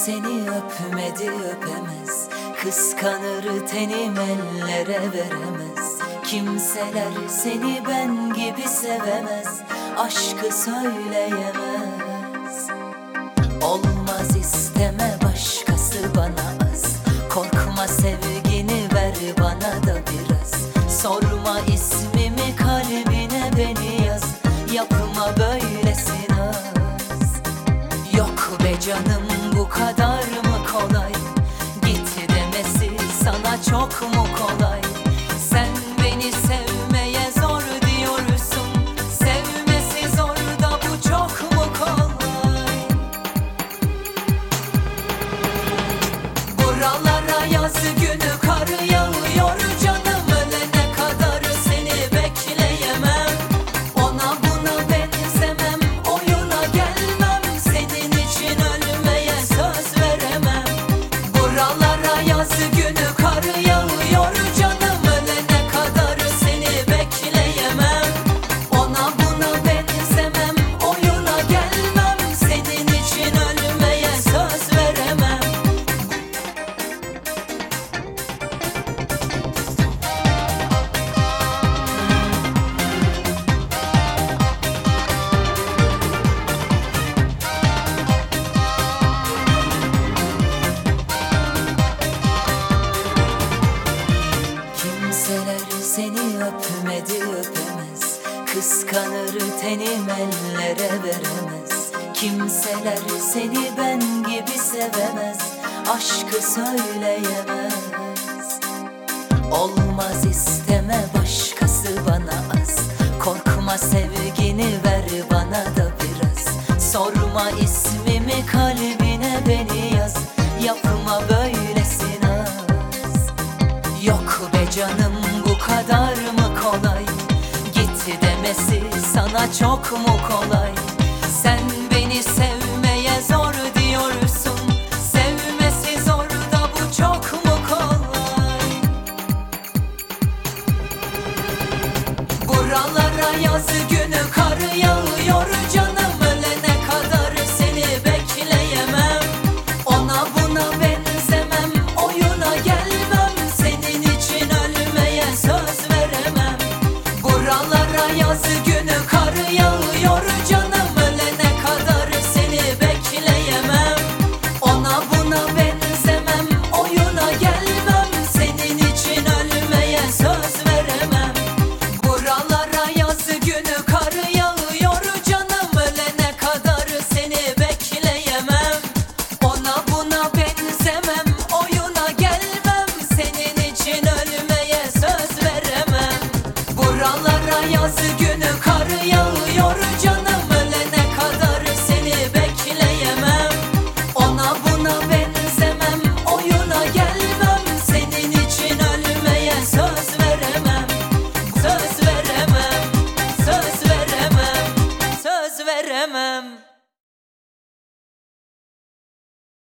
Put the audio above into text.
seni öpmedi öpemez, kıskanır tenim ellere veremez. Kimseler seni ben gibi sevemez, aşkı söyleyemez. Olmaz isteme başkası bana az, korkma sevgini ver bana da biraz. Sorma ismimi kalbine beni yaz, yapma böylesi naz. Yok be canım bu kadar mı kolay, git demesi sana çok mu kolay? Sen beni sevmeye zor diyorsun, sevmesi zor da bu çok mu kolay? Buralara yaz günü kar yağıyor canım, ölene kadar seni bekleyemem. Ona buna benzemem, oyuna gelmem, senin için ölmeye söz veremem. Buralara yaz günü kar yağıyor canım, ölene kadar seni bekleyemem. Ona buna benzemem, oyuna gelmem, senin için ölmeye söz veremem. Kimseler seni öpmedi öpemez, kıskanır tenim ellere veremez. Kimseler seni ben gibi sevemez, aşkı söyleyemez. Olmaz isteme başkası bana az, korkma sevgini ver bana da biraz. Sorma ismimi kalbine beni yaz, yapma böylesi naz. Yok be canım bu kadar mı kolay, git demesi sana çok mu kolay?